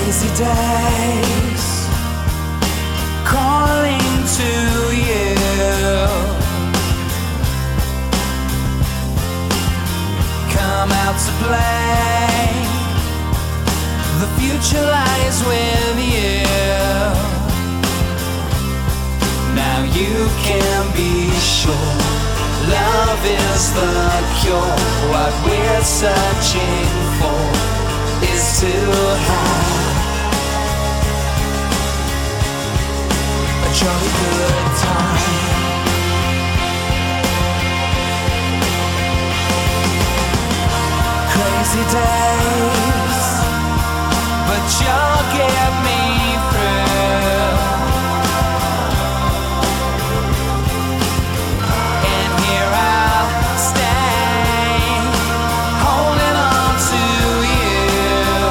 Lazy days calling to you. Come out to play. The future lies with you. Now you can be sure love is the cure. What we're searching for is to have a jolly good time. Crazy days, but you'll get me through. And here I'll stay, holding on to you.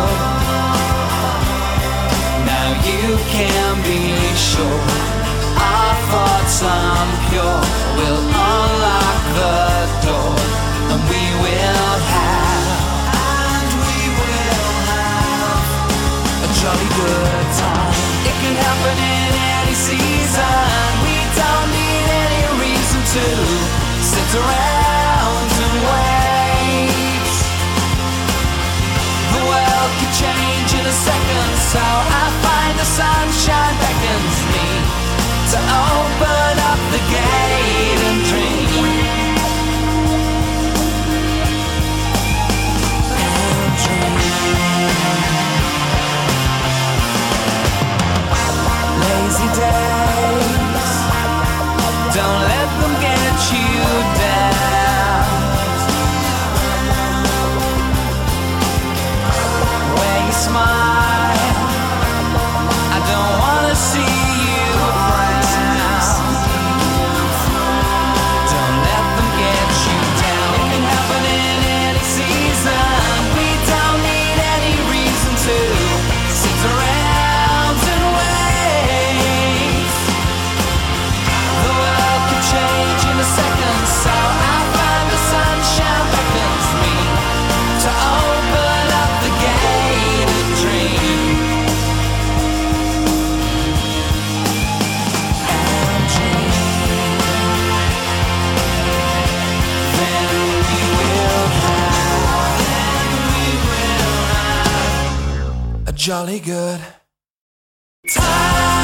Now you can be sure our thoughts unpure will unlock the door, and we will have a jolly good time. It can happen in any season. We don't need any reason to sit around and wait. The world could change in a second, so I find the sunshine beckons me to open up the gate and dream. And dream. Lazy days, don't let them get you down. Where you smile, I don't wanna see you frown. Don't let them get you down. It can happen in any season. We don't need any reason to sit around and wait. The world could change in a second, so I find the sunshine beckons me to open up the gate and dream. And dream. Then we will have a jolly good time.